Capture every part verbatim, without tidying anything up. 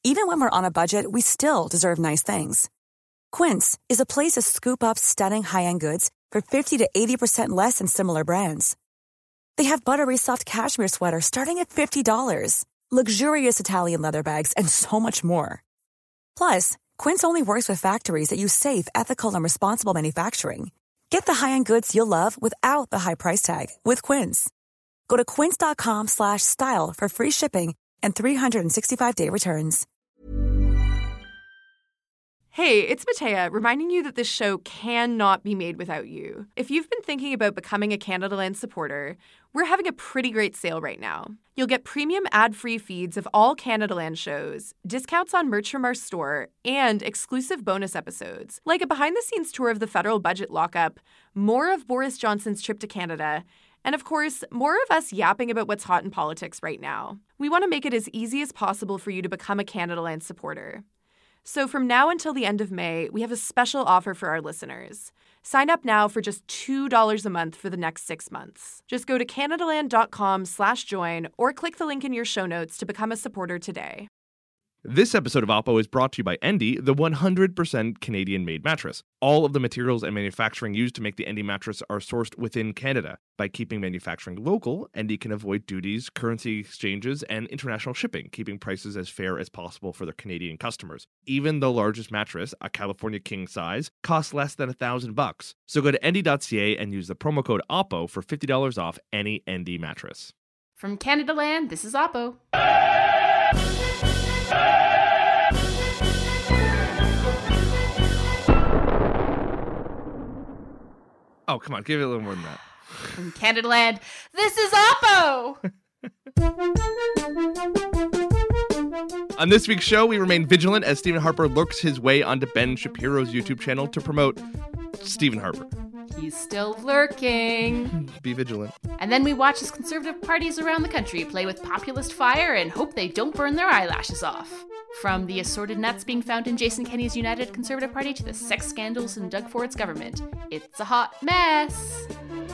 Even when we're on a budget, we still deserve nice things. Quince is a place to scoop up stunning high-end goods for fifty to eighty percent less than similar brands. They have buttery soft cashmere sweaters starting at fifty dollars, luxurious Italian leather bags, and so much more. Plus, Quince only works with factories that use safe, ethical, and responsible manufacturing. Get the high-end goods you'll love without the high price tag with Quince. Go to quince.com slash style for free shipping and three sixty-five day returns. Hey, it's Matea, reminding you that this show cannot be made without you. If you've been thinking about becoming a Canadaland supporter, we're having a pretty great sale right now. You'll get premium ad-free feeds of all Canadaland shows, discounts on merch from our store, and exclusive bonus episodes, like a behind-the-scenes tour of the federal budget lockup, more of Boris Johnson's trip to Canada, and of course, more of us yapping about what's hot in politics right now. We want to make it as easy as possible for you to become a Canadaland supporter. So from now until the end of May, we have a special offer for our listeners. Sign up now for just two dollars a month for the next six months. Just go to canadaland.com slash join or click the link in your show notes to become a supporter today. This episode of Oppo is brought to you by Endy, the one hundred percent Canadian-made mattress. All of the materials and manufacturing used to make the Endy mattress are sourced within Canada. By keeping manufacturing local, Endy can avoid duties, currency exchanges, and international shipping, keeping prices as fair as possible for their Canadian customers. Even the largest mattress, a California king size, costs less than a thousand bucks. So go to endy dot c a and use the promo code OPPO for fifty dollars off any Endy mattress. From Canadaland, this is Oppo. Oh, come on, give it a little more than that. From Canadaland, this is Oppo! On this week's show, we remain vigilant as Stephen Harper lurks his way onto Ben Shapiro's YouTube channel to promote Stephen Harper. He's still lurking. Be vigilant. And then we watch as conservative parties around the country play with populist fire and hope they don't burn their eyelashes off. From the assorted nuts being found in Jason Kenney's United Conservative Party to the sex scandals in Doug Ford's government, it's a hot mess.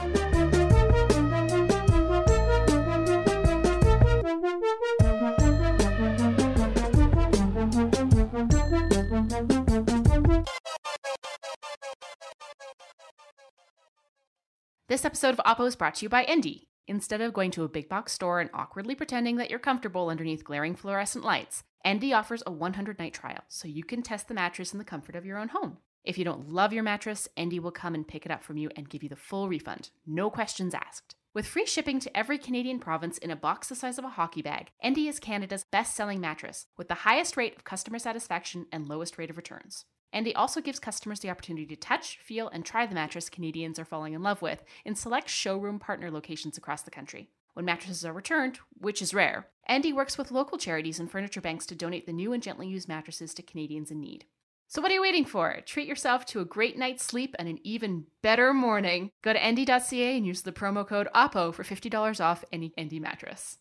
This episode of Oppo is brought to you by Endy. Instead of going to a big box store and awkwardly pretending that you're comfortable underneath glaring fluorescent lights, Endy offers a one hundred night trial so you can test the mattress in the comfort of your own home. If you don't love your mattress, Endy will come and pick it up from you and give you the full refund, no questions asked. With free shipping to every Canadian province in a box the size of a hockey bag, Endy is Canada's best-selling mattress with the highest rate of customer satisfaction and lowest rate of returns. Endy also gives customers the opportunity to touch, feel, and try the mattress Canadians are falling in love with in select showroom partner locations across the country. When mattresses are returned, which is rare, Endy works with local charities and furniture banks to donate the new and gently used mattresses to Canadians in need. So what are you waiting for? Treat yourself to a great night's sleep and an even better morning. Go to endy dot c a and use the promo code OPPO for fifty dollars off any Endy mattress.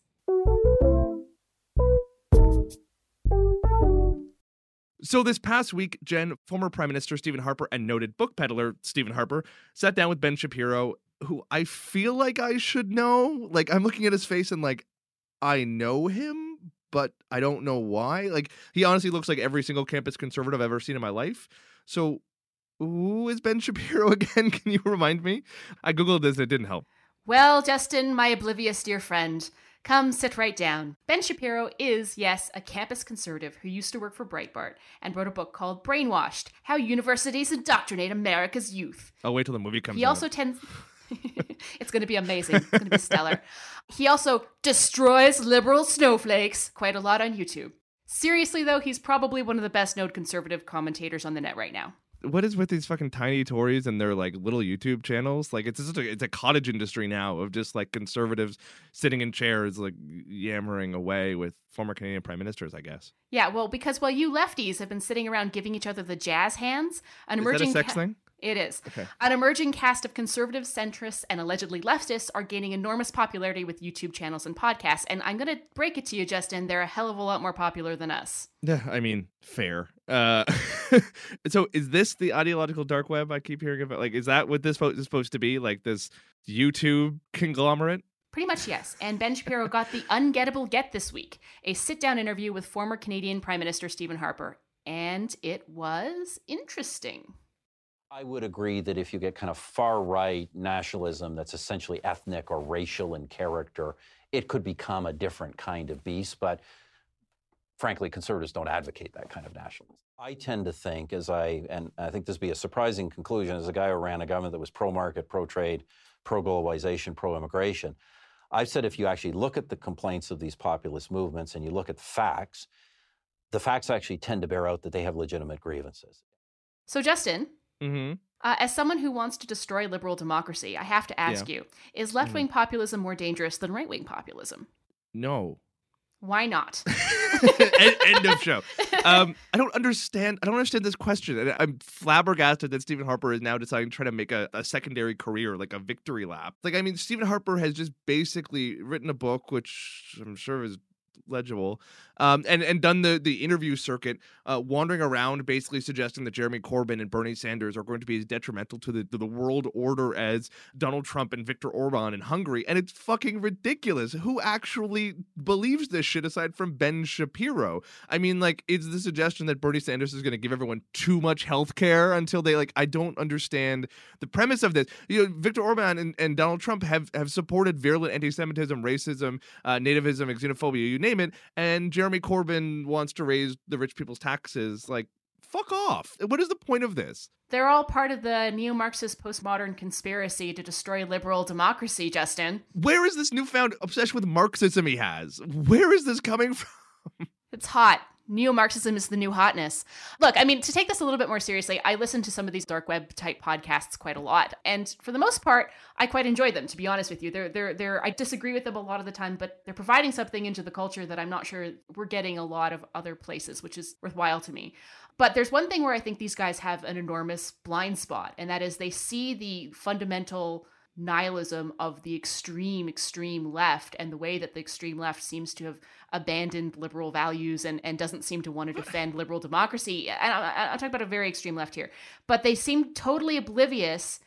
So this past week, Jen, former Prime Minister Stephen Harper and noted book peddler Stephen Harper sat down with Ben Shapiro, who I feel like I should know. Like, I'm looking at his face and like, I know him, but I don't know why. Like, he honestly looks like every single campus conservative I've ever seen in my life. So who is Ben Shapiro again? Can you remind me? I Googled this and it didn't help. Well, Justin, my oblivious dear friend, come sit right down. Ben Shapiro is, yes, a campus conservative who used to work for Breitbart and wrote a book called Brainwashed, How Universities Indoctrinate America's Youth. I'll wait till the movie comes out. He also tends... It's going to be amazing. It's going to be stellar. He also destroys liberal snowflakes quite a lot on YouTube. Seriously, though, he's probably one of the best known conservative commentators on the net right now. What is with these fucking tiny Tories and their like little YouTube channels? Like it's just a, it's a cottage industry now of just like conservatives sitting in chairs like yammering away with former Canadian prime ministers, I guess. Yeah, well, because while you lefties have been sitting around giving each other the jazz hands, an is emerging that a sex ca- thing? It is. Okay. An emerging cast of conservative centrists and allegedly leftists are gaining enormous popularity with YouTube channels and podcasts. And I'm going to break it to you, Justin, they're a hell of a lot more popular than us. Yeah, I mean, fair. Uh, so is this the ideological dark web I keep hearing about? Like, is that what this is supposed to be? Like this YouTube conglomerate? Pretty much, yes. And Ben Shapiro got the ungettable get this week, a sit-down interview with former Canadian Prime Minister Stephen Harper. And it was interesting. I would agree that if you get kind of far-right nationalism that's essentially ethnic or racial in character, it could become a different kind of beast. But frankly, conservatives don't advocate that kind of nationalism. I tend to think, as I, and I think this would be a surprising conclusion, as a guy who ran a government that was pro-market, pro-trade, pro-globalization, pro-immigration, I've said if you actually look at the complaints of these populist movements and you look at the facts, the facts actually tend to bear out that they have legitimate grievances. So, Justin, Mm-hmm. uh, as someone who wants to destroy liberal democracy, I have to ask Yeah. you, is left-wing mm-hmm. populism more dangerous than right-wing populism? No. Why not? end, end of show. Um, I don't understand. I don't understand this question. And I'm flabbergasted that Stephen Harper is now deciding to try to make a, a secondary career, like a victory lap. Like, I mean, Stephen Harper has just basically written a book, which I'm sure is legible, um, and and done the the interview circuit, uh, wandering around, basically suggesting that Jeremy Corbyn and Bernie Sanders are going to be as detrimental to the to the world order as Donald Trump and Viktor Orban in Hungary, and it's fucking ridiculous. Who actually believes this shit aside from Ben Shapiro? I mean, like, is the suggestion that Bernie Sanders is going to give everyone too much health care until they like? I don't understand the premise of this. You know, Viktor Orban and, and Donald Trump have have supported virulent anti-Semitism, racism, uh, nativism, and xenophobia. You name it, and Jeremy Corbyn wants to raise the rich people's taxes. Like, fuck off. What is the point of this? They're all part of the neo-Marxist postmodern conspiracy to destroy liberal democracy, Justin. Where is this newfound obsession with Marxism he has? Where is this coming from? It's hot. Neo-Marxism is the new hotness. Look, I mean, to take this a little bit more seriously, I listen to some of these dark web type podcasts quite a lot. And for the most part, I quite enjoy them, to be honest with you. They're, they're, they're, I disagree with them a lot of the time, but they're providing something into the culture that I'm not sure we're getting a lot of other places, which is worthwhile to me. But there's one thing where I think these guys have an enormous blind spot, and that is they see the fundamental nihilism of the extreme, extreme left and the way that the extreme left seems to have abandoned liberal values and, and doesn't seem to want to defend liberal democracy. And I, I'm talking about a very extreme left here, but they seem totally oblivious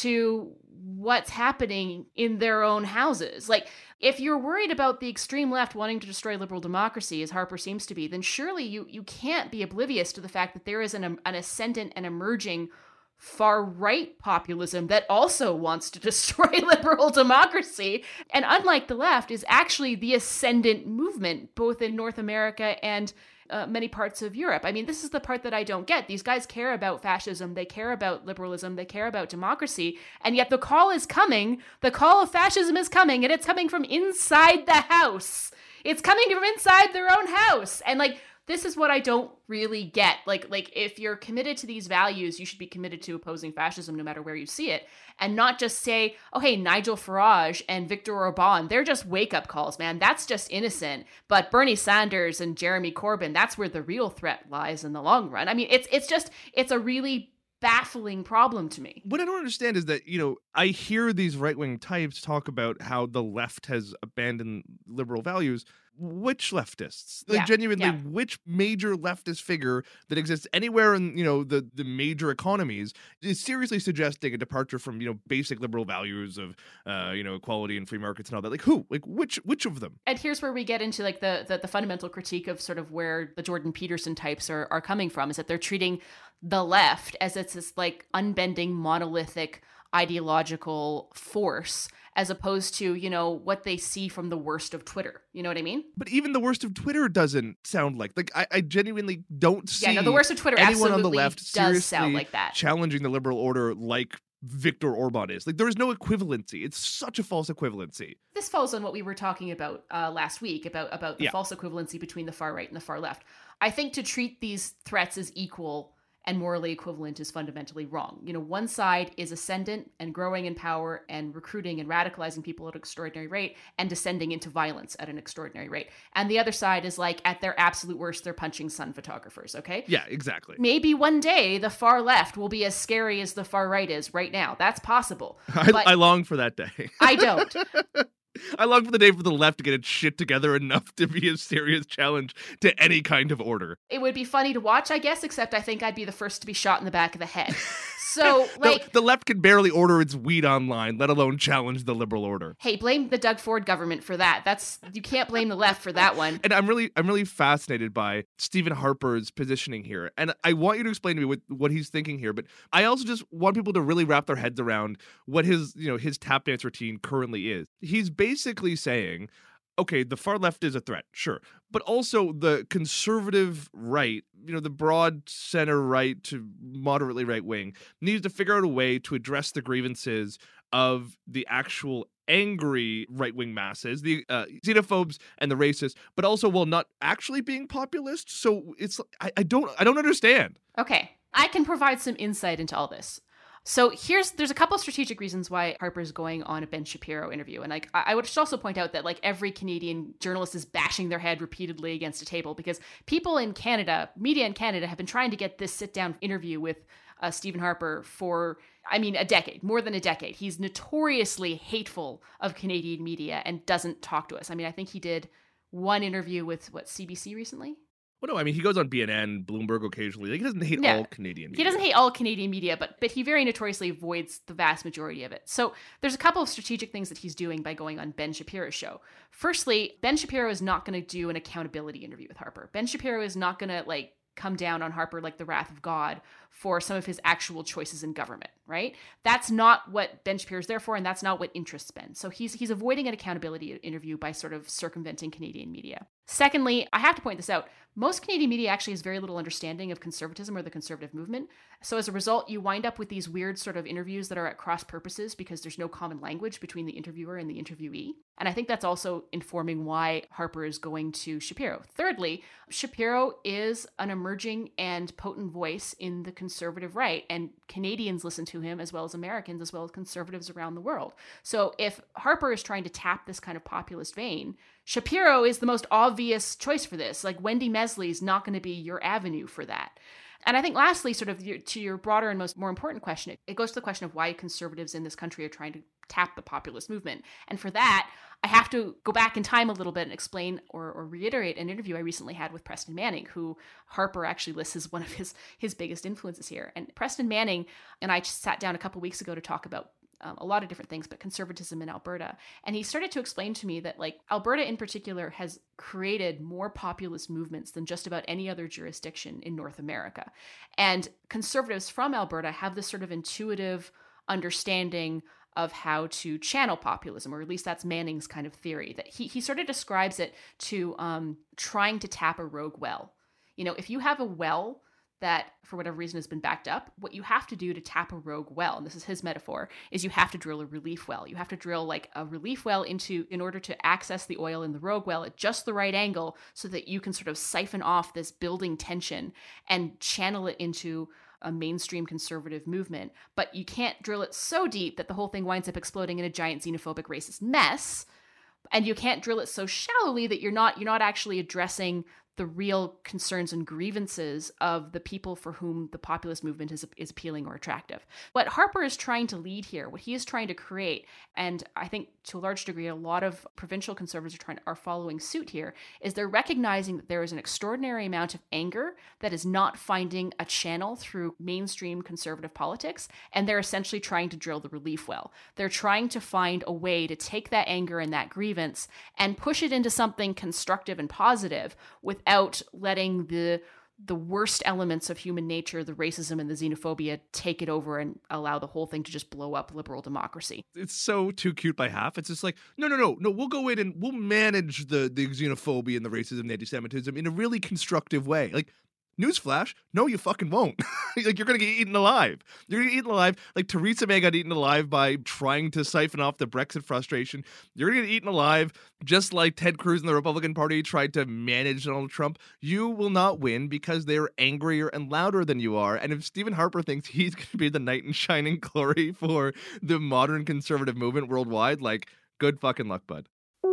to what's happening in their own houses. Like, if you're worried about the extreme left wanting to destroy liberal democracy, as Harper seems to be, then surely you you can't be oblivious to the fact that there is an, an ascendant and emerging far-right populism that also wants to destroy liberal democracy, and unlike the left, is actually the ascendant movement, both in North America and uh, many parts of Europe. I mean, this is the part that I don't get. These guys care about fascism, they care about liberalism, they care about democracy, and yet the call is coming, the call of fascism is coming, and it's coming from inside the house. It's coming from inside their own house. And like, this is what I don't really get. Like, like if you're committed to these values, you should be committed to opposing fascism no matter where you see it, and not just say, oh, hey, Nigel Farage and Viktor Orban, they're just wake-up calls, man. That's just innocent. But Bernie Sanders and Jeremy Corbyn, that's where the real threat lies in the long run. I mean, it's it's just, it's a really baffling problem to me. What I don't understand is that, you know, I hear these right-wing types talk about how the left has abandoned liberal values. Which leftists? Like, yeah, genuinely, yeah. which major leftist figure that exists anywhere in, you know, the, the major economies is seriously suggesting a departure from, you know, basic liberal values of, uh, you know, equality and free markets and all that? Like, who? Like, which which of them? And here's where we get into, like, the, the, the fundamental critique of sort of where the Jordan Peterson types are, are coming from, is that they're treating the left as it's this, like, unbending, monolithic ideological force, as opposed to, you know, what they see from the worst of Twitter. You know what I mean? But even the worst of Twitter doesn't sound like, like I, I genuinely don't see yeah, no, the worst of Twitter anyone on the absolutely left does seriously sound like that. challenging the liberal order like Viktor Orban is. Like, there is no equivalency. It's such a false equivalency. This falls on what we were talking about uh, last week, about, about the yeah. false equivalency between the far right and the far left. I think to treat these threats as equal and morally equivalent is fundamentally wrong. You know, one side is ascendant and growing in power and recruiting and radicalizing people at an extraordinary rate and descending into violence at an extraordinary rate. And the other side is like, at their absolute worst, they're punching sun photographers, okay? Yeah, exactly. Maybe one day the far left will be as scary as the far right is right now. That's possible. I, But I long for that day. I don't. I long for the day for the left to get its shit together enough to be a serious challenge to any kind of order. It would be funny to watch, I guess, except I think I'd be the first to be shot in the back of the head. So, like... the, the left can barely order its weed online, let alone challenge the liberal order. Hey, blame the Doug Ford government for that. That's you can't blame the left for that one. And I'm really I'm really fascinated by Stephen Harper's positioning here. And I want you to explain to me what, what he's thinking here, but I also just want people to really wrap their heads around what his, you know, his tap dance routine currently is. He's basically saying, okay, the far left is a threat, sure. But also the conservative right, you know, the broad center right to moderately right wing needs to figure out a way to address the grievances of the actual angry right-wing masses, the uh, xenophobes and the racists, but also while not actually being populist. So it's I, I don't I don't understand. Okay, I can provide some insight into all this. So here's there's a couple of strategic reasons why Harper's going on a Ben Shapiro interview. And like I would just also point out that like every Canadian journalist is bashing their head repeatedly against a table because people in Canada, media in Canada, have been trying to get this sit-down interview with uh, Stephen Harper for, I mean, a decade, more than a decade. He's notoriously hateful of Canadian media and doesn't talk to us. I mean, I think he did one interview with, what, C B C recently? Well, no, I mean, he goes on B N N, Bloomberg occasionally. Like, he doesn't hate yeah. all Canadian media. He doesn't hate all Canadian media, but but he very notoriously avoids the vast majority of it. So there's a couple of strategic things that he's doing by going on Ben Shapiro's show. Firstly, Ben Shapiro is not going to do an accountability interview with Harper. Ben Shapiro is not going to, like, come down on Harper like the wrath of God for some of his actual choices in government, right? That's not what Ben Shapiro's there for, and that's not what interests Ben. So he's he's avoiding an accountability interview by sort of circumventing Canadian media. Secondly, I have to point this out. Most Canadian media actually has very little understanding of conservatism or the conservative movement. So as a result, you wind up with these weird sort of interviews that are at cross purposes because there's no common language between the interviewer and the interviewee. And I think that's also informing why Harper is going to Shapiro. Thirdly, Shapiro is an emerging and potent voice in the conservative right, and Canadians listen to him as well as Americans, as well as conservatives around the world. So if Harper is trying to tap this kind of populist vein, Shapiro is the most obvious choice for this. Like, Wendy Mesley is not going to be your avenue for that. And I think lastly, sort of your, to your broader and most more important question, it, it goes to the question of why conservatives in this country are trying to tap the populist movement. And for that, I have to go back in time a little bit and explain or, or reiterate an interview I recently had with Preston Manning, who Harper actually lists as one of his, his biggest influences here. And Preston Manning and I sat down a couple weeks ago to talk about Um, a lot of different things, but conservatism in Alberta. And he started to explain to me that, like, Alberta in particular has created more populist movements than just about any other jurisdiction in North America. And conservatives from Alberta have this sort of intuitive understanding of how to channel populism, or at least that's Manning's kind of theory, that he, he sort of describes it to um, trying to tap a rogue well. You know, if you have a well that, for whatever reason, has been backed up, what you have to do to tap a rogue well, and this is his metaphor, is you have to drill a relief well. You have to drill like a relief well into, in order to access the oil in the rogue well at just the right angle so that you can sort of siphon off this building tension and channel it into a mainstream conservative movement. But you can't drill it so deep that the whole thing winds up exploding in a giant xenophobic racist mess. And you can't drill it so shallowly that you're not, you're not actually addressing the real concerns and grievances of the people for whom the populist movement is, is appealing or attractive. What Harper is trying to lead here, what he is trying to create, and I think to a large degree a lot of provincial conservatives are trying are following suit here, is they're recognizing that there is an extraordinary amount of anger that is not finding a channel through mainstream conservative politics, and they're essentially trying to drill the relief well. They're trying to find a way to take that anger and that grievance and push it into something constructive and positive without Out letting the the worst elements of human nature, the racism and the xenophobia, take it over and allow the whole thing to just blow up liberal democracy. It's so too cute by half. It's just like, no, no, no, no, we'll go in and we'll manage the, the xenophobia and the racism and anti-Semitism in a really constructive way. Like, newsflash, no, you fucking won't. Like, you're going to get eaten alive. You're going to get eaten alive. Like, Theresa May got eaten alive by trying to siphon off the Brexit frustration. You're going to get eaten alive just like Ted Cruz and the Republican Party tried to manage Donald Trump. You will not win because they're angrier and louder than you are. And if Stephen Harper thinks he's going to be the knight in shining glory for the modern conservative movement worldwide, like, good fucking luck, bud.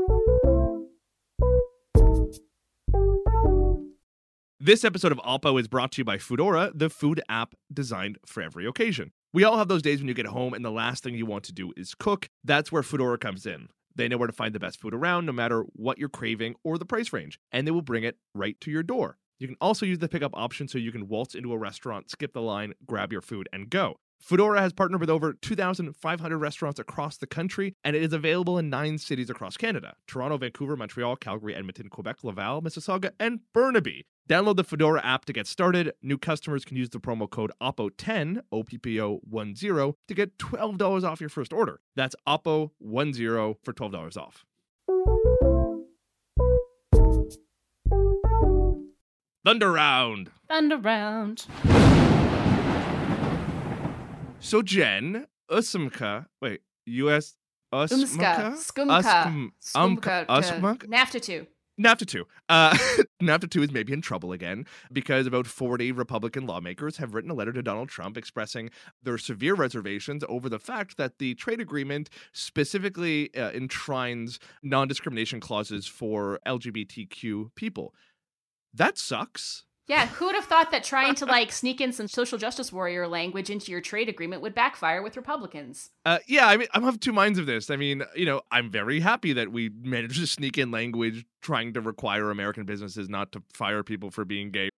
This episode of Oppo is brought to you by Foodora, the food app designed for every occasion. We all have those days when you get home and the last thing you want to do is cook. That's where Foodora comes in. They know where to find the best food around, no matter what you're craving or the price range, and they will bring it right to your door. You can also use the pickup option so you can waltz into a restaurant, skip the line, grab your food, and go. Foodora has partnered with over two thousand five hundred restaurants across the country, and it is available in nine cities across Canada: Toronto, Vancouver, Montreal, Calgary, Edmonton, Quebec, Laval, Mississauga, and Burnaby. Download the Foodora app to get started. New customers can use the promo code O P P O ten, O P P O ten, to get twelve dollars off your first order. That's O P P O ten for twelve dollars off. Thunder Round. Thunder Round. So Jen, Usmka, wait, U S Umska, Usmka? Skumka, Umka, Skumka, Usmka? NAFTA two. NAFTA two. Uh, NAFTA two is maybe in trouble again because about forty Republican lawmakers have written a letter to Donald Trump expressing their severe reservations over the fact that the trade agreement specifically uh, enshrines non-discrimination clauses for L G B T Q people. That sucks. Yeah, who would have thought that trying to like sneak in some social justice warrior language into your trade agreement would backfire with Republicans? Uh, yeah, I mean, I'm of two minds of this. I mean, you know, I'm very happy that we managed to sneak in language trying to require American businesses not to fire people for being gay.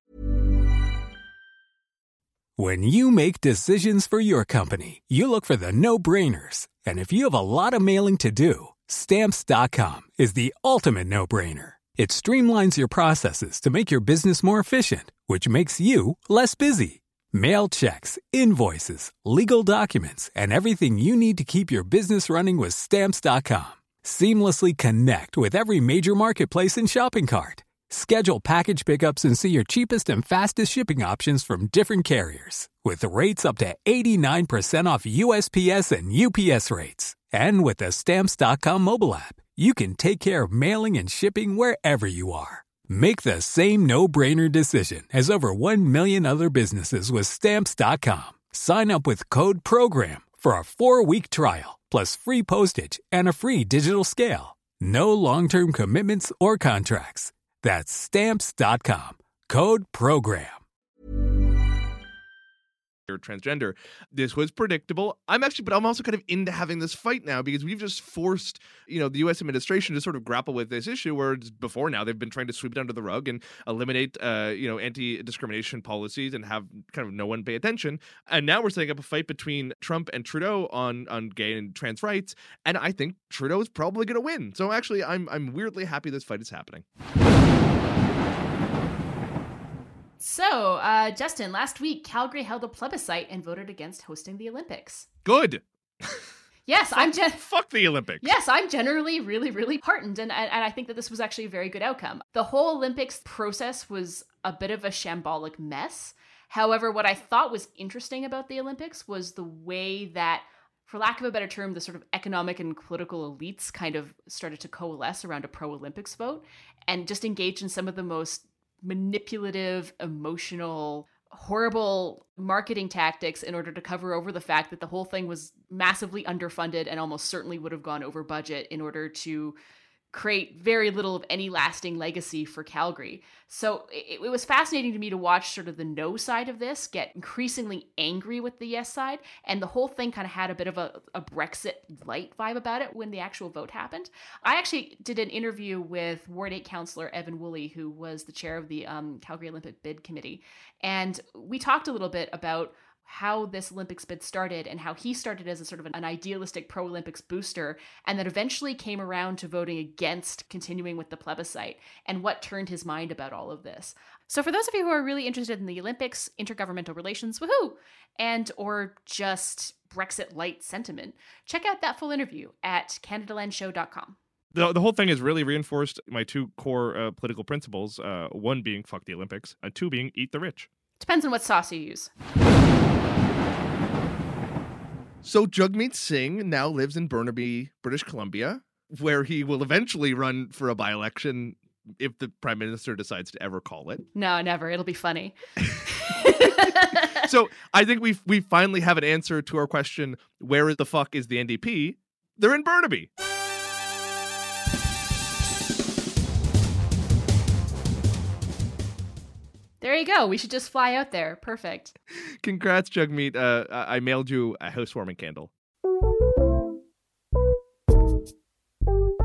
When you make decisions for your company, you look for the no-brainers. And if you have a lot of mailing to do, Stamps dot com is the ultimate no-brainer. It streamlines your processes to make your business more efficient, which makes you less busy. Mail checks, invoices, legal documents, and everything you need to keep your business running with Stamps dot com. Seamlessly connect with every major marketplace and shopping cart. Schedule package pickups and see your cheapest and fastest shipping options from different carriers, with rates up to eighty-nine percent off U S P S and U P S rates. And with the Stamps dot com mobile app, you can take care of mailing and shipping wherever you are. Make the same no-brainer decision as over one million other businesses with Stamps dot com. Sign up with code PROGRAM for a four-week trial, plus free postage and a free digital scale. No long-term commitments or contracts. That's Stamps dot com. Code PROGRAM. Or transgender. This was predictable. I'm actually, but I'm also kind of into having this fight now because we've just forced, you know, the U S administration to sort of grapple with this issue where before now they've been trying to sweep it under the rug and eliminate, uh, you know, anti-discrimination policies and have kind of no one pay attention. And now we're setting up a fight between Trump and Trudeau on on gay and trans rights. And I think Trudeau is probably going to win. So actually, I'm I'm weirdly happy this fight is happening. So, uh, Justin, last week, Calgary held a plebiscite and voted against hosting the Olympics. Good. Yes, I'm gen- Fuck the Olympics. Yes, I'm generally really, really heartened, and, and I think that this was actually a very good outcome. The whole Olympics process was a bit of a shambolic mess. However, what I thought was interesting about the Olympics was the way that, for lack of a better term, the sort of economic and political elites kind of started to coalesce around a pro-Olympics vote and just engage in some of the most manipulative, emotional, horrible marketing tactics in order to cover over the fact that the whole thing was massively underfunded and almost certainly would have gone over budget in order to create very little of any lasting legacy for Calgary. So it, it was fascinating to me to watch sort of the no side of this get increasingly angry with the yes side. And the whole thing kind of had a bit of a, a Brexit light vibe about it when the actual vote happened. I actually did an interview with Ward eight councillor Evan Woolley, who was the chair of the um, Calgary Olympic Bid Committee. And we talked a little bit about how this Olympics bid started and how he started as a sort of an idealistic pro-Olympics booster and then eventually came around to voting against continuing with the plebiscite and what turned his mind about all of this. So for those of you who are really interested in the Olympics, intergovernmental relations, woohoo, and or just Brexit light sentiment, check out that full interview at canada land show dot com. The, the whole thing has really reinforced my two core uh, political principles, uh, one being fuck the Olympics, and two being eat the rich. Depends on what sauce you use. So Jagmeet Singh now lives in Burnaby, British Columbia, where he will eventually run for a by-election if the Prime Minister decides to ever call it. No, never. It'll be funny. So I think we we finally have an answer to our question, where the fuck is the N D P? They're in Burnaby. There you go. We should just fly out there. Perfect. Congrats, Jagmeet. Uh, I I mailed you a housewarming candle.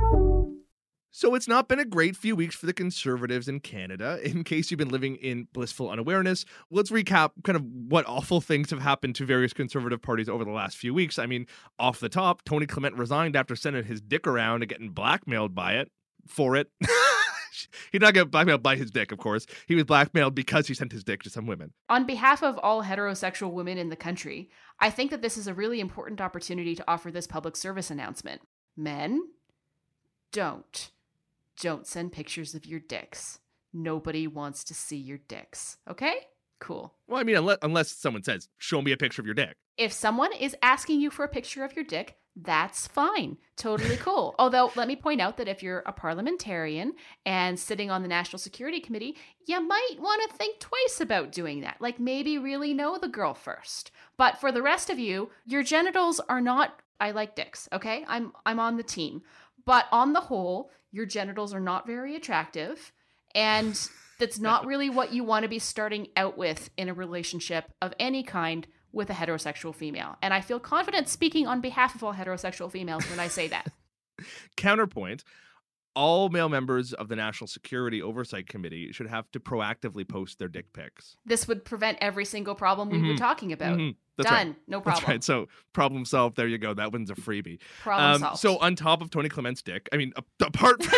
So it's not been a great few weeks for the Conservatives in Canada. In case you've been living in blissful unawareness, let's recap kind of what awful things have happened to various Conservative parties over the last few weeks. I mean, off the top, Tony Clement resigned after sending his dick around and getting blackmailed by it, for it. He did not get blackmailed by his dick, of course. He was blackmailed because he sent his dick to some women. On behalf of all heterosexual women in the country, I think that this is a really important opportunity to offer this public service announcement. Men, don't. Don't send pictures of your dicks. Nobody wants to see your dicks. Okay? Cool. Well, I mean, unless, unless someone says, show me a picture of your dick. If someone is asking you for a picture of your dick, that's fine. Totally cool. Although, let me point out that if you're a parliamentarian and sitting on the National Security Committee, you might want to think twice about doing that. Like, maybe really know the girl first. But for the rest of you, your genitals are not... I like dicks, okay? I'm I'm on the team. But on the whole, your genitals are not very attractive, and that's not really what you want to be starting out with in a relationship of any kind with a heterosexual female. And I feel confident speaking on behalf of all heterosexual females when I say that. Counterpoint, all male members of the National Security Oversight Committee should have to proactively post their dick pics. This would prevent every single problem we mm-hmm. were talking about. Mm-hmm. That's Done. Right. No problem. That's right. So problem solved. There you go. That one's a freebie. Problem um, solved. So on top of Tony Clement's dick, I mean, apart from...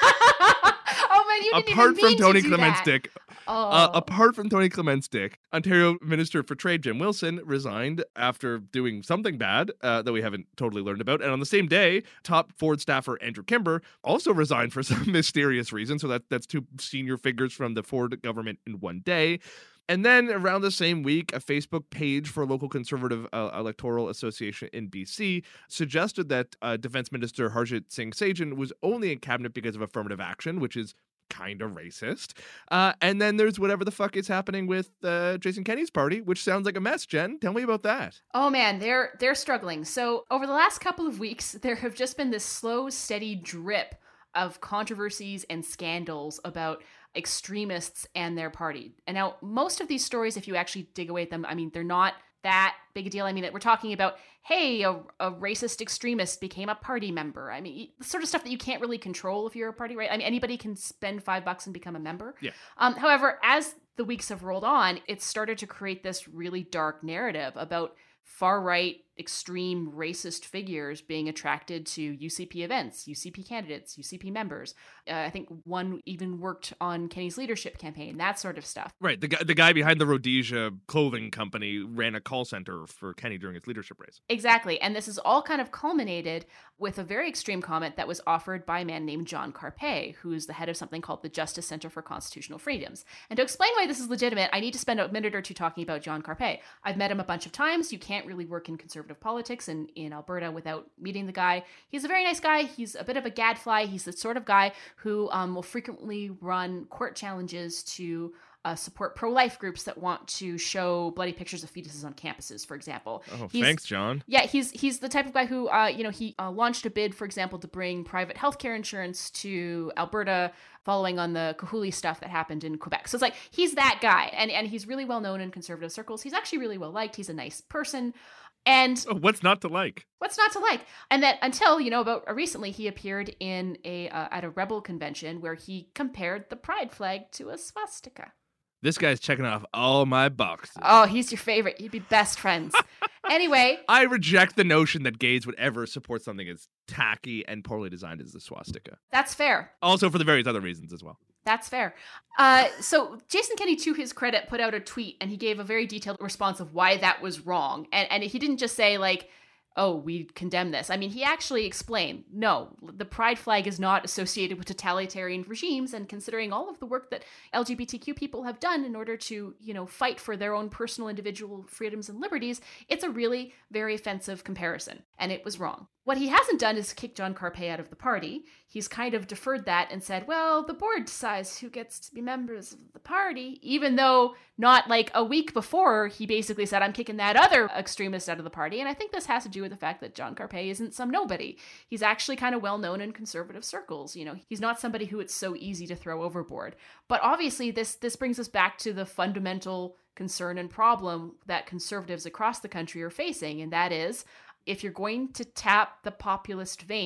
oh man, you didn't apart even from mean Tony to do Clement's that. dick, Oh. uh, apart from Tony Clement's dick, Ontario Minister for Trade Jim Wilson resigned after doing something bad uh, that we haven't totally learned about. And on the same day, top Ford staffer Andrew Kimber also resigned for some mysterious reason. So that that's two senior figures from the Ford government in one day. And then around the same week, a Facebook page for a local Conservative uh, electoral association in B C suggested that uh, Defense Minister Harjit Singh Sajjan was only in cabinet because of affirmative action, which is kind of racist. Uh, and then there's whatever the fuck is happening with uh, Jason Kenney's party, which sounds like a mess. Jen, tell me about that. Oh man, they're they're struggling. So over the last couple of weeks, there have just been this slow, steady drip of controversies and scandals about extremists and their party. And now most of these stories, if you actually dig away at them, I mean, they're not that big a deal. I mean, we're talking about, hey, a, a racist extremist became a party member. I mean, the sort of stuff that you can't really control if you're a party, right? I mean, anybody can spend five bucks and become a member. Yeah. Um, however, as the weeks have rolled on, it's started to create this really dark narrative about far-right, extreme racist figures being attracted to U C P events, U C P candidates, U C P members. Uh, I think one even worked on Kenney's leadership campaign, that sort of stuff. Right. The guy, the guy behind the Rhodesia clothing company ran a call center for Kenney during his leadership race. Exactly. And this is all kind of culminated with a very extreme comment that was offered by a man named John Carpay, who's the head of something called the Justice Center for Constitutional Freedoms. And to explain why this is legitimate, I need to spend a minute or two talking about John Carpay. I've met him a bunch of times. You can't really work in conservative politics in, in Alberta without meeting the guy. He's a very nice guy. He's a bit of a gadfly. He's the sort of guy who um, will frequently run court challenges to uh, support pro-life groups that want to show bloody pictures of fetuses on campuses, for example. Oh, he's, thanks, John. Yeah, he's he's the type of guy who, uh, you know, he uh, launched a bid, for example, to bring private healthcare insurance to Alberta following on the Kahuli stuff that happened in Quebec. So it's like, he's that guy. And, and he's really well known in conservative circles. He's actually really well liked. He's a nice person. And oh, what's not to like? What's not to like? And that until, you know, about uh, recently he appeared in a uh, at a rebel convention where he compared the pride flag to a swastika. This guy's checking off all my boxes. Oh, he's your favorite. You'd be best friends. Anyway. I reject the notion that gays would ever support something as tacky and poorly designed as the swastika. That's fair. Also for the various other reasons as well. That's fair. Uh, so Jason Kenney, to his credit, put out a tweet and he gave a very detailed response of why that was wrong. And, and he didn't just say like, oh, we condemn this. I mean, he actually explained, no, the pride flag is not associated with totalitarian regimes, and considering all of the work that L G B T Q people have done in order to, you know, fight for their own personal individual freedoms and liberties, it's a really very offensive comparison, and it was wrong. What he hasn't done is kick John Carpay out of the party. He's kind of deferred that and said, well, the board decides who gets to be members of the party, even though not like a week before, he basically said, I'm kicking that other extremist out of the party. And I think this has to do with the fact that John Carpay isn't some nobody. He's actually kind of well known in conservative circles. You know, he's not somebody who it's so easy to throw overboard. But obviously, this this brings us back to the fundamental concern and problem that conservatives across the country are facing, and that is, if you're going to tap the populist vein,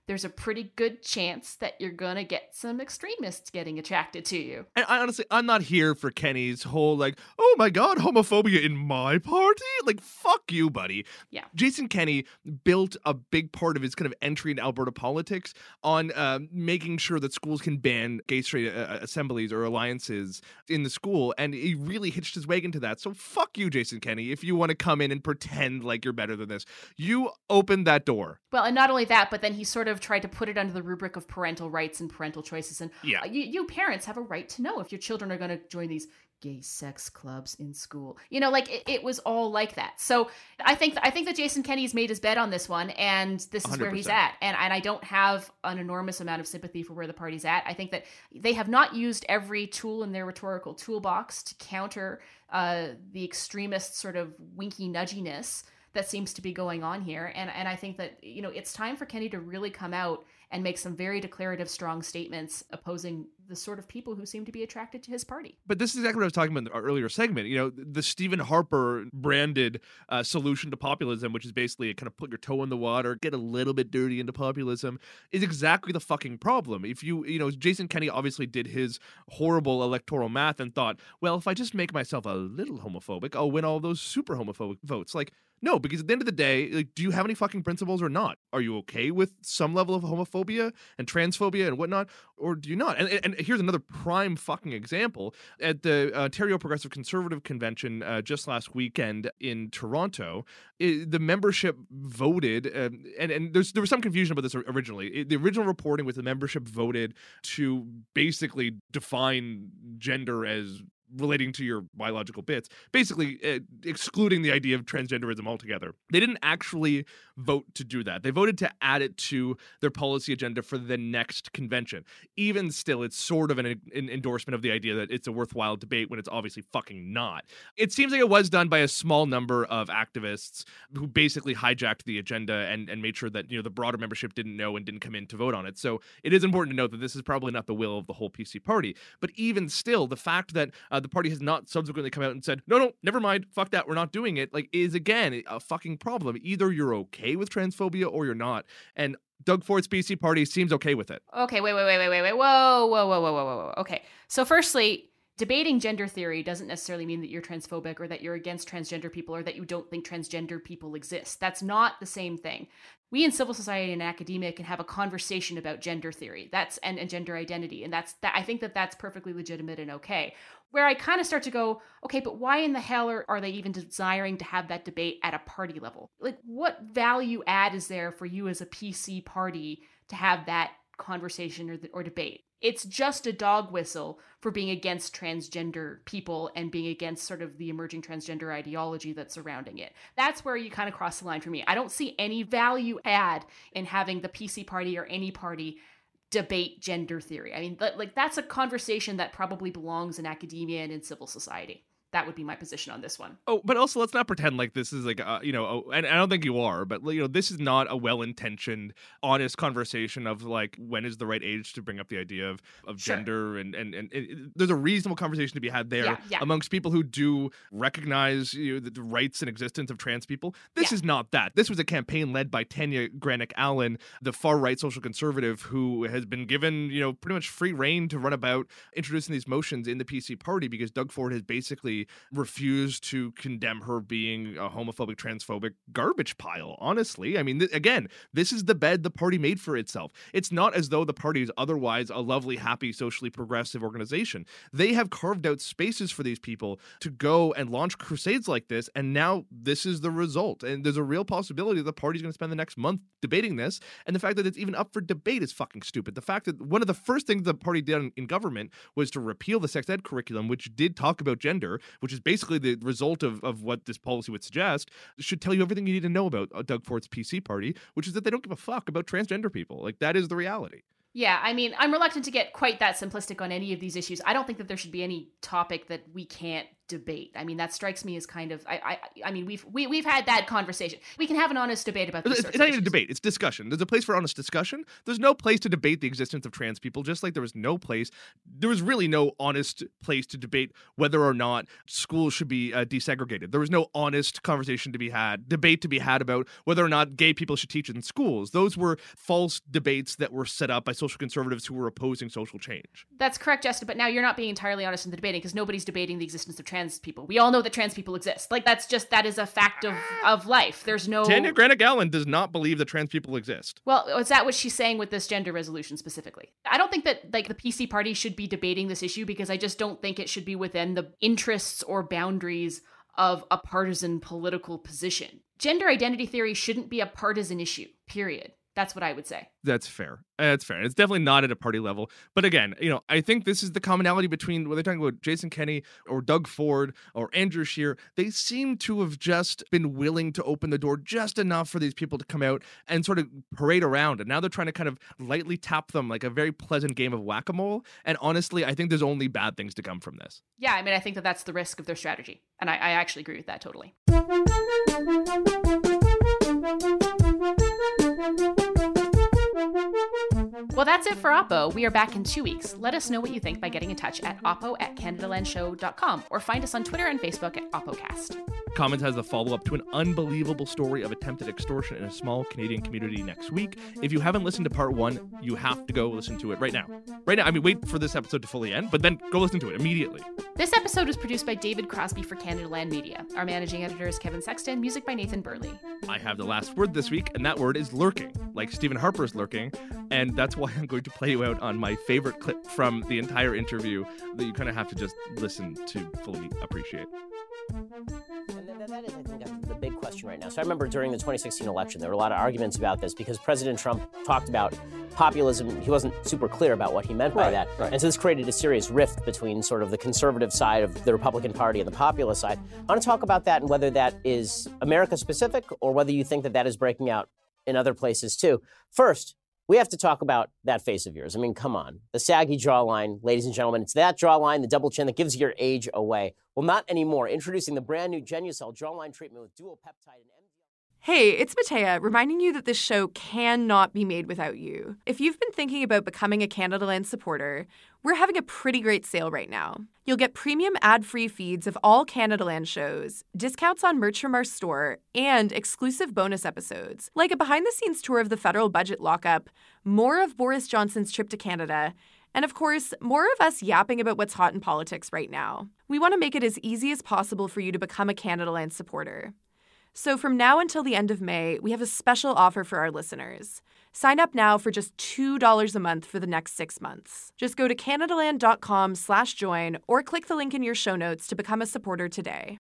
there's a pretty good chance that you're going to get some extremists getting attracted to you. And I honestly, I'm not here for Kenny's whole, like, oh my God, homophobia in my party? Like, fuck you, buddy. Yeah. Jason Kenney built a big part of his kind of entry into Alberta politics on uh, making sure that schools can ban gay straight uh, assemblies or alliances in the school. And he really hitched his wagon to that. So fuck you, Jason Kenney, if you want to come in and pretend like you're better than this. You opened that door. Well, and not only that, but then he sort of tried to put it under the rubric of parental rights and parental choices. And yeah. uh, you, you parents have a right to know if your children are going to join these gay sex clubs in school. You know, like it, it was all like that. So I think I think that Jason Kenney's made his bet on this one, and this is one hundred percent where he's at. And, and I don't have an enormous amount of sympathy for where the party's at. I think that they have not used every tool in their rhetorical toolbox to counter uh, the extremist sort of winky nudginess that seems to be going on here. And and I think that, you know, it's time for Kenney to really come out and make some very declarative, strong statements opposing the sort of people who seem to be attracted to his party. But this is exactly what I was talking about in the earlier segment. You know, the Stephen Harper branded uh, solution to populism, which is basically kind of put your toe in the water, get a little bit dirty into populism, is exactly the fucking problem. If you, you know, Jason Kenney obviously did his horrible electoral math and thought, well, if I just make myself a little homophobic, I'll win all those super homophobic votes. Like, no, because at the end of the day, like, do you have any fucking principles or not? Are you okay with some level of homophobia and transphobia and whatnot, or do you not? And, and here's another prime fucking example. At the Ontario Progressive Conservative Convention uh, just last weekend in Toronto, it, the membership voted, uh, and, and there's, there was some confusion about this originally. It, the original reporting was the membership voted to basically define gender as relating to your biological bits, basically uh, excluding the idea of transgenderism altogether. They didn't actually vote to do that. They voted to add it to their policy agenda for the next convention. Even still, it's sort of an, an endorsement of the idea that it's a worthwhile debate when it's obviously fucking not. It seems like it was done by a small number of activists who basically hijacked the agenda and, and made sure that, you know, the broader membership didn't know and didn't come in to vote on it. So it is important to note that this is probably not the will of the whole P C party. But even still, the fact that uh, the party has not subsequently come out and said, no, no, never mind, fuck that, we're not doing it, like, is again a fucking problem. Either you're okay with transphobia or you're not. And Doug Fort's P C party seems okay with it. Okay, wait, wait, wait, wait, wait, wait, whoa, whoa, whoa, whoa, whoa, whoa, whoa. Okay, so firstly, debating gender theory doesn't necessarily mean that you're transphobic or that you're against transgender people or that you don't think transgender people exist. That's not the same thing. We in civil society and academia can have a conversation about gender theory. That's and, and gender identity, and that's that. I think that that's perfectly legitimate and okay. Where I kind of start to go, okay, but why in the hell are, are they even desiring to have that debate at a party level? Like, what value add is there for you as a P C party to have that conversation or, or debate? It's just a dog whistle for being against transgender people and being against sort of the emerging transgender ideology that's surrounding it. That's where you kind of cross the line for me. I don't see any value add in having the P C party or any party debate gender theory. I mean, like, that's a conversation that probably belongs in academia and in civil society. That would be my position on this one. Oh, but also let's not pretend like this is like, uh, you know, oh, and I don't think you are, but, you know, this is not a well-intentioned, honest conversation of like, when is the right age to bring up the idea of, of Sure. gender? And, and, and it, it- there's a reasonable conversation to be had there Yeah, yeah. amongst people who do recognize, you know, the, the rights and existence of trans people. This Yeah. is not that. This was a campaign led by Tanya Granick Allen, the far-right social conservative who has been given, you know, pretty much free reign to run about introducing these motions in the P C party because Doug Ford has basically refused to condemn her being a homophobic, transphobic garbage pile, honestly. I mean, th- again, this is the bed the party made for itself. It's not as though the party is otherwise a lovely, happy, socially progressive organization. They have carved out spaces for these people to go and launch crusades like this, and now this is the result. And there's a real possibility that the party's going to spend the next month debating this, and the fact that it's even up for debate is fucking stupid. The fact that one of the first things the party did in, in government was to repeal the sex ed curriculum, which did talk about gender, which is basically the result of, of what this policy would suggest, should tell you everything you need to know about uh, Doug Fort's P C party, which is that they don't give a fuck about transgender people. Like, that is the reality. Yeah, I mean, I'm reluctant to get quite that simplistic on any of these issues. I don't think that there should be any topic that we can't debate. I mean, that strikes me as kind of, I I, I mean, we've we, we've had that conversation. We can have an honest debate about these It's, sorts it's not of even a issues. debate. It's discussion. There's a place for honest discussion. There's no place to debate the existence of trans people, just like there was no place, there was really no honest place to debate whether or not schools should be uh, desegregated. There was no honest conversation to be had, debate to be had about whether or not gay people should teach in schools. Those were false debates that were set up by social conservatives who were opposing social change. That's correct, Justin, but now you're not being entirely honest in the debating because nobody's debating the existence of trans people. We all know that trans people exist. Like, that's just, that is a fact of, of life. There's no... Tanya Granick-Allen does not believe that trans people exist. Well, is that what she's saying with this gender resolution specifically? I don't think that, like, the P C party should be debating this issue because I just don't think it should be within the interests or boundaries of a partisan political position. Gender identity theory shouldn't be a partisan issue, period. That's what I would say. That's fair. That's fair. It's definitely not at a party level. But again, you know, I think this is the commonality between whether they're talking about Jason Kenney or Doug Ford or Andrew Scheer. They seem to have just been willing to open the door just enough for these people to come out and sort of parade around. And now they're trying to kind of lightly tap them like a very pleasant game of whack-a-mole. And honestly, I think there's only bad things to come from this. Yeah, I mean, I think that that's the risk of their strategy. And I, I actually agree with that totally. Well, that's it for Oppo. We are back in two weeks. Let us know what you think by getting in touch at oppo at canadalandshow dot com or find us on Twitter and Facebook at OppoCast. Commons has the follow-up to an unbelievable story of attempted extortion in a small Canadian community next week. If you haven't listened to part one, you have to go listen to it right now. Right now, I mean, wait for this episode to fully end, but then go listen to it immediately. This episode was produced by David Crosby for Canada Land Media. Our managing editor is Kevin Sexton, music by Nathan Burley. I have the last word this week, and that word is lurking, like Stephen Harper's lurking, and that's why I'm going to play you out on my favorite clip from the entire interview that you kind of have to just listen to fully appreciate. And that is, I think, the big question right now. So I remember during the twenty sixteen election, there were a lot of arguments about this because President Trump talked about populism. He wasn't super clear about what he meant by Right, that. right. And so this created a serious rift between sort of the conservative side of the Republican Party and the populist side. I want to talk about that and whether that is America-specific or whether you think that that is breaking out in other places too. First, we have to talk about that face of yours. I mean, come on. The saggy jawline, ladies and gentlemen. It's that jawline, the double chin that gives your age away. Well, not anymore. Introducing the brand new Genucel jawline treatment with dual peptide and M D R. Hey, it's Matea, reminding you that this show cannot be made without you. If you've been thinking about becoming a Canada Land supporter, we're having a pretty great sale right now. You'll get premium ad-free feeds of all Canada Land shows, discounts on merch from our store, and exclusive bonus episodes, like a behind-the-scenes tour of the federal budget lockup, more of Boris Johnson's trip to Canada, and of course, more of us yapping about what's hot in politics right now. We want to make it as easy as possible for you to become a Canada Land supporter. So from now until the end of May, we have a special offer for our listeners. Sign up now for just two dollars a month for the next six months. Just go to canadaland dot com slash join or click the link in your show notes to become a supporter today.